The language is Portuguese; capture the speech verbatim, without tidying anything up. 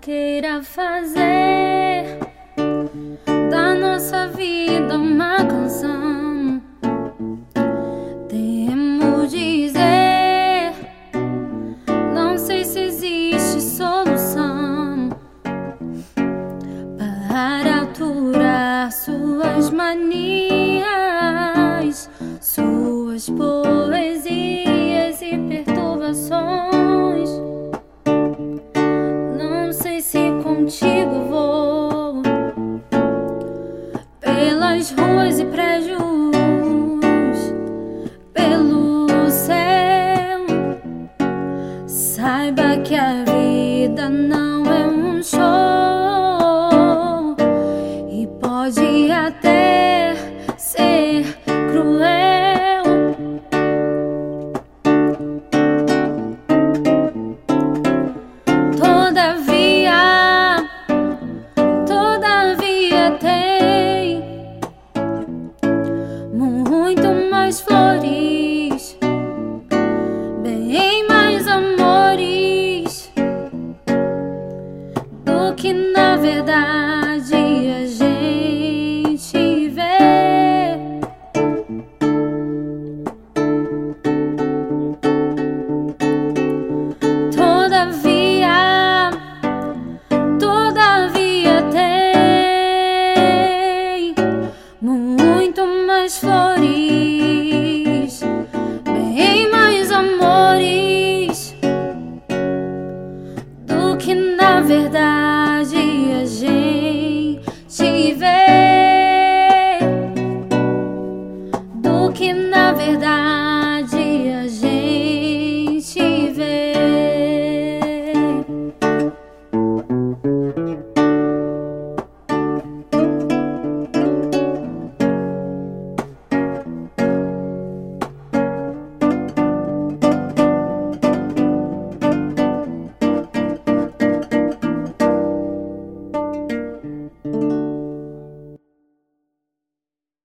queira fazer da nossa vida uma canção. Temo dizer, não sei se existe solução para aturar suas manias, suas poesias e perturbações. Não sei se contigo vou pelas ruas e prédios, pelo céu. Saiba que a vida não é um show e pode até ser cruel. Todavia, todavia tem muito mais flores, bem mais amores do que na verdade a gente vê. Todavia, todavia tem muito mais flores, bem mais amores do que na verdade a gente vê, do que na verdade